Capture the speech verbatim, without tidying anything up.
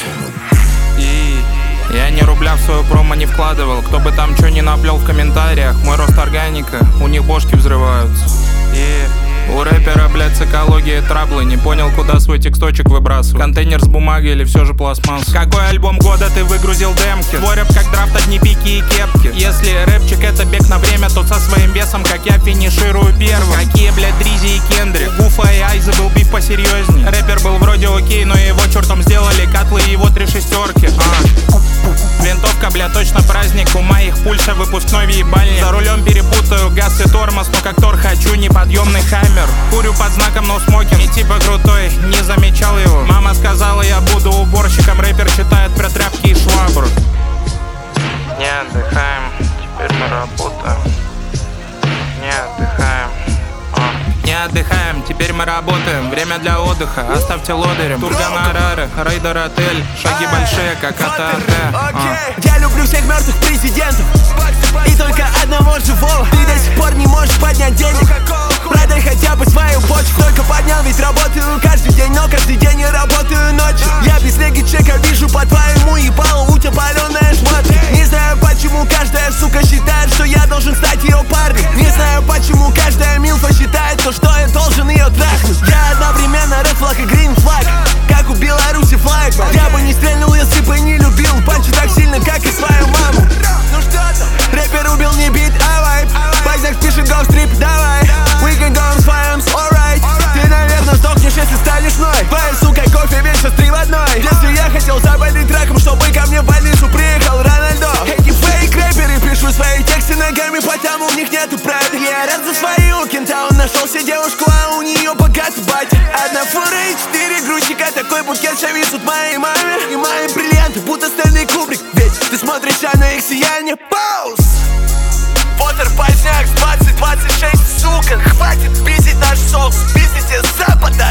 И я ни рубля в свою промо не вкладывал. Кто бы там что ни наплел в комментариях, мой рост органика, у них бошки взрываются. И у рэпера, блядь, с экологией траблы. Не понял, куда свой тексточек выбрасывать. Контейнер с бумагой или все же пластмасс? Какой альбом года ты выгрузил демки? Твой рэп как драфт, одни пики и кепки. Если рэпчик это бег на время, то со своим весом, как я, финиширую первым. Какие, блядь, Дризи и Кендрик? У Гуфа и Айза был биф посерьезнее. Рэпер был вроде окей, но его чертом сделали котлы и его три шестерки. А. Винтовка, бля, точно праздник. У моих пульса выпускной в ебальне. За рулем перепутаю газ и тормоз, но как Тор хочу неподъемный хаммер. Курю под знаком no smoking и типа крутой, не замечал его. Мама сказала, я буду уборщиком. Рэпер читает про тряпки и швабру. Не отдыхаем, теперь мы работаем. Не отдыхаем. Не отдыхаем, теперь мы работаем. Время для отдыха, оставьте лодырем. Тургонорары, рейдер отель. Шаги большие, как от АТ. Я люблю всех мертвых президентов и только одного живого. Ты до сих пор не можешь поднять денег. Продай хотя бы свою почку. Только поднял, ведь работаю каждый день, но каждый день я работаю ночью. Я без леги чека вижу по твоему ебалу. У тебя паленая шмотка. Не знаю, почему каждая сука считает, что я должен стать ее парнем. Не знаю, почему каждая милфа считает, то, что я должен ее трахнуть. Я одновременно red флаг и green флаг, как у Беларуси флаг. Я бы не стрельнул, если бы не любил панчи так сильно, как и свою маму. Ну что там? Рэпер убил не бит, а вайб. Байзак пишет go strip, давай. We can go on fires, alright. Ты, наверное, сдохнешь, если станешь мной. Твоя сука кофе вечер три в одной. Если я хотел заболеть раком, чтобы ко мне в больницу приехал Рональдо. Эти фейк-рэперы пишут свои тексты ногами, потому у них нету правды. Я рад за свою кента, он нашел себе девушку, а у нее богатый батя. Одна фура и четыре грузчика, такой букет шависут моей маме. И мои бриллианты, будто Стэнли Кубрик. Ведь ты смотришь на их сияние. Пауз! Поттер поздняк с двадцать двадцать шесть, сука. Хватит пиздить наш соус, пиздите с запада.